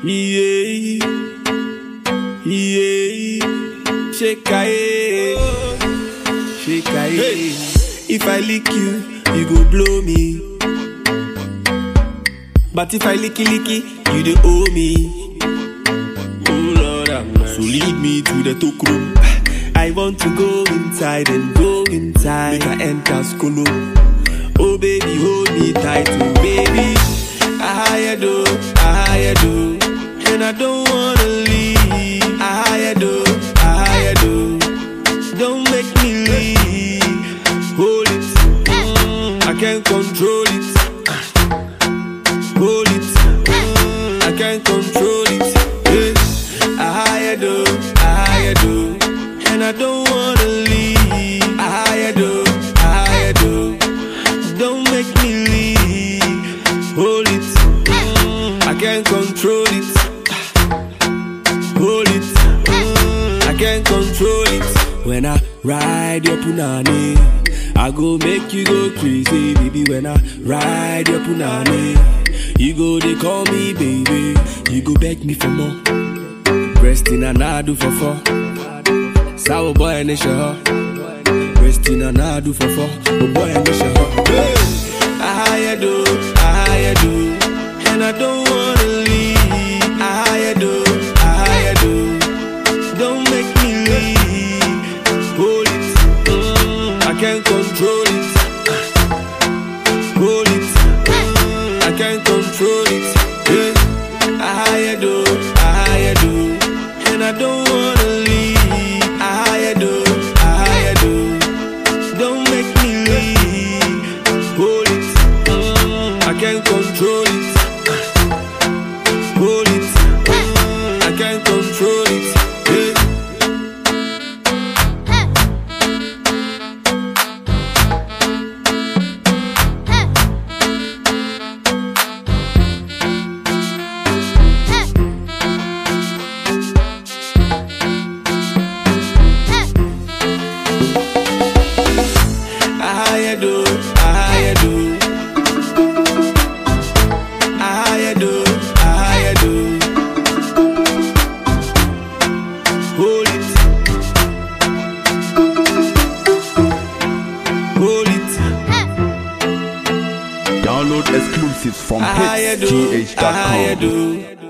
Yeah, yeah, shake it. If I lick you, you go blow me. But if I licky, you dey owe me. Oh Lord, so lead me to the talk room. I want to go inside and go inside. Make I enter school. Oh baby, hold me tight, oh baby. I do, and I don't wanna leave. I do, don't make me leave. Hold it, I can't control it. Hold it, I can't control it. Yeah. I do, and I don't wanna leave. I do, don't make me leave. Hold it, I can't control it. Hold it, I can't control it. When I ride your punani, I go make you go crazy, baby. When I ride your punani, you go they call me baby. You go beg me for more. Resting and I do for four. Sour boy and show. Resting and I do for four. Oh boy and show. I do, and I don't wanna leave. I do, don't make me leave. Hold it, I can't control it. Hold it, I can't control it. Yeah. I do, and I don't wanna leave. I do, don't make me leave. Hold it, I can't control it. Hold it, I can't control it. Yeah. I do, hold it, hold it. Download exclusives from hitsgh.com.